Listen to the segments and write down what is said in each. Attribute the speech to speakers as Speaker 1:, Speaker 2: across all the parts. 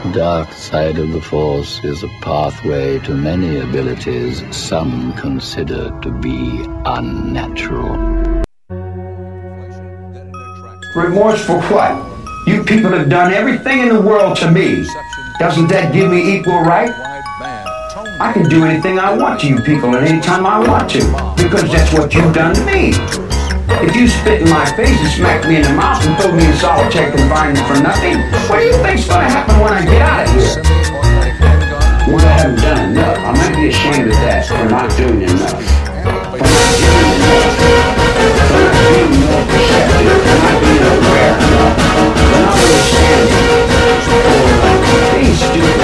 Speaker 1: Dark side of the Force is a pathway to many abilities some consider to be unnatural.
Speaker 2: Remorse for what? You people have done everything in the world to me. Doesn't that give me equal right? I can do anything I want to you people at any time I want to, because that's what you've done to me. If you spit in my face and smack me in the mouth and throw me in solitary confinement for nothing, what do you think's going to happen when I get out of here? Well, I haven't done enough. I might be ashamed of that for not doing enough. For not giving enough. For not being more perceptive. For not being aware enough. For not understanding. For being stupid.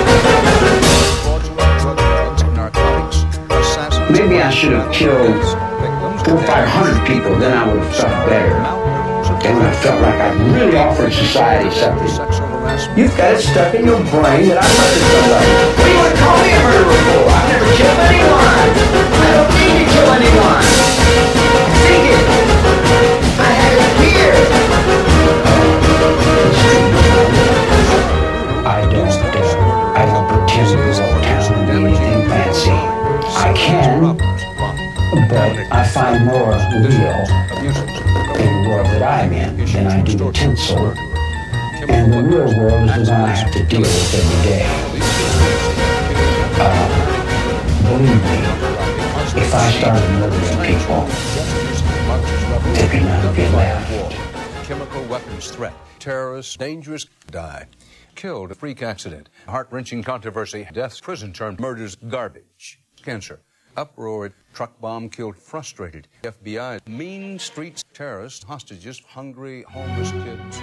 Speaker 2: Maybe I should have killed 400 or 500 people, then I would have felt better. Then I felt like I really offered society something. You've got it stuck in your brain that I murdered somebody. What do you want to call me a murderer for? I've never killed anyone. I don't need to kill anyone. Think it. I have it here. I don't pretend to go uptown and do anything fancy. I can, but I find more real in the world that I'm in than I do the tinsel. And the real world is the one I have to deal with every day. Believe me, if I started murdering people, there could not be left.
Speaker 3: Chemical weapons threat, terrorists, dangerous, die. Killed, a freak accident, heart-wrenching controversy, deaths, prison term, murders, garbage, cancer. Uproar, truck bomb killed, frustrated. FBI, mean streets, terrorists, hostages, hungry, homeless kids.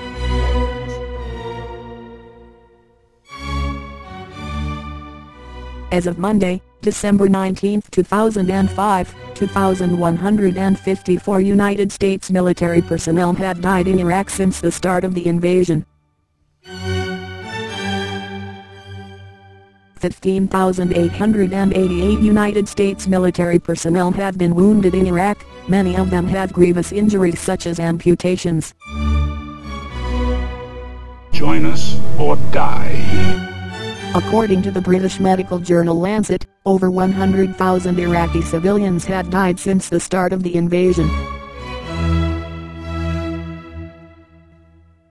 Speaker 4: As of Monday, December 19, 2005, 2,154 United States military personnel had died in Iraq since the start of the invasion. 15,888 United States military personnel have been wounded in Iraq, many of them have grievous injuries such as amputations.
Speaker 5: Join us or die.
Speaker 4: According to the British medical journal Lancet, over 100,000 Iraqi civilians had died since the start of the invasion.